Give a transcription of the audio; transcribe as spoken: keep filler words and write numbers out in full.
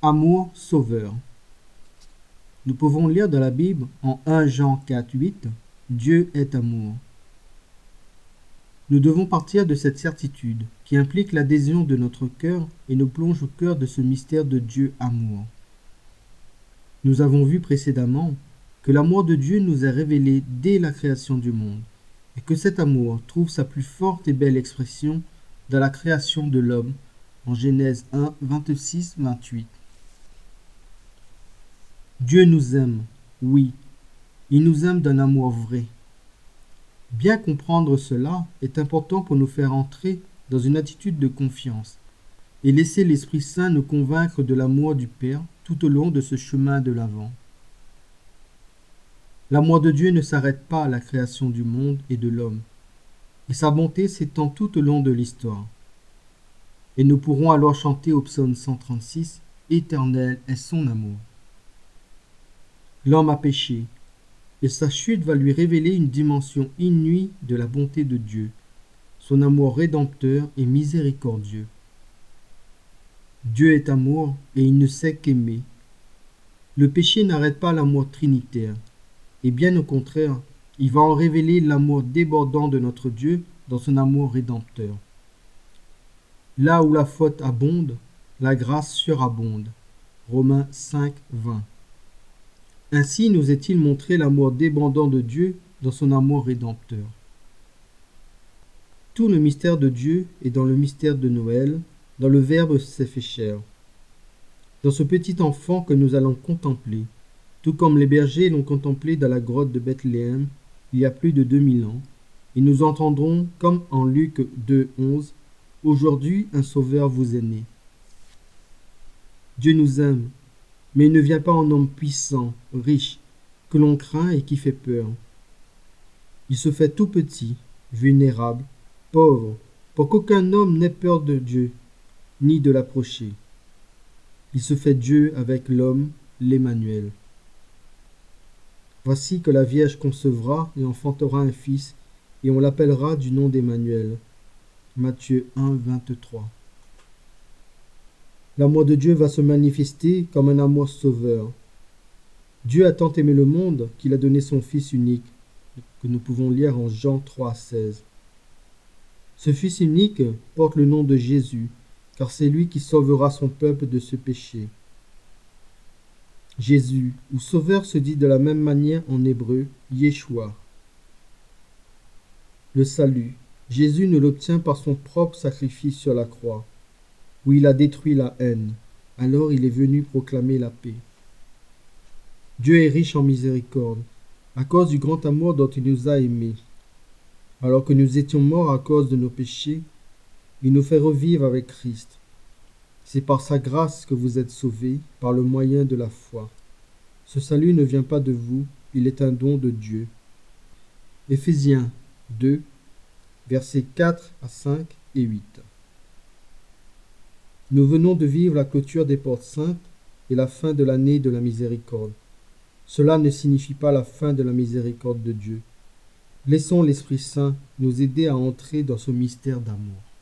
Amour sauveur. Nous pouvons lire dans la Bible en premier Jean quatre, huit, Dieu est amour. Nous devons partir de cette certitude qui implique l'adhésion de notre cœur et nous plonge au cœur de ce mystère de Dieu amour. Nous avons vu précédemment que l'amour de Dieu nous est révélé dès la création du monde et que cet amour trouve sa plus forte et belle expression dans la création de l'homme en Genèse un, vingt-six, vingt-huit. Dieu nous aime, oui, il nous aime d'un amour vrai. Bien comprendre cela est important pour nous faire entrer dans une attitude de confiance et laisser l'Esprit Saint nous convaincre de l'amour du Père tout au long de ce chemin de l'Avent. L'amour de Dieu ne s'arrête pas à la création du monde et de l'homme, et sa bonté s'étend tout au long de l'histoire. Et nous pourrons alors chanter au psaume cent trente-six, « Éternel est son amour ». L'homme a péché, et sa chute va lui révéler une dimension inouïe de la bonté de Dieu, son amour rédempteur et miséricordieux. Dieu est amour et il ne sait qu'aimer. Le péché n'arrête pas l'amour trinitaire, et bien au contraire, il va en révéler l'amour débordant de notre Dieu dans son amour rédempteur. Là où la faute abonde, la grâce surabonde. Romains cinq, vingt. Ainsi nous est-il montré l'amour débordant de Dieu dans son amour rédempteur. Tout le mystère de Dieu est dans le mystère de Noël, dans le Verbe s'est fait chair. Dans ce petit enfant que nous allons contempler, tout comme les bergers l'ont contemplé dans la grotte de Bethléem il y a plus de deux mille ans, et nous entendrons, comme en Luc deux, onze, « Aujourd'hui un sauveur vous est né ». Dieu nous aime, mais il ne vient pas en homme puissant, riche, que l'on craint et qui fait peur. Il se fait tout petit, vulnérable, pauvre, pour qu'aucun homme n'ait peur de Dieu, ni de l'approcher. Il se fait Dieu avec l'homme, l'Emmanuel. Voici que la Vierge concevra et enfantera un fils, et on l'appellera du nom d'Emmanuel. Matthieu un, vingt-trois. L'amour de Dieu va se manifester comme un amour sauveur. Dieu a tant aimé le monde qu'il a donné son Fils unique, que nous pouvons lire en Jean trois, seize. Ce Fils unique porte le nom de Jésus, car c'est lui qui sauvera son peuple de ce péché. Jésus, ou Sauveur, se dit de la même manière en hébreu, Yeshua. Le salut, Jésus ne l'obtient par son propre sacrifice sur la croix, où il a détruit la haine. Alors il est venu proclamer la paix. Dieu est riche en miséricorde, à cause du grand amour dont il nous a aimés. Alors que nous étions morts à cause de nos péchés, il nous fait revivre avec Christ. C'est par sa grâce que vous êtes sauvés, par le moyen de la foi. Ce salut ne vient pas de vous, il est un don de Dieu. Éphésiens deux, versets quatre à cinq et huit. Nous venons de vivre la clôture des portes saintes et la fin de l'année de la miséricorde. Cela ne signifie pas la fin de la miséricorde de Dieu. Laissons l'Esprit Saint nous aider à entrer dans ce mystère d'amour.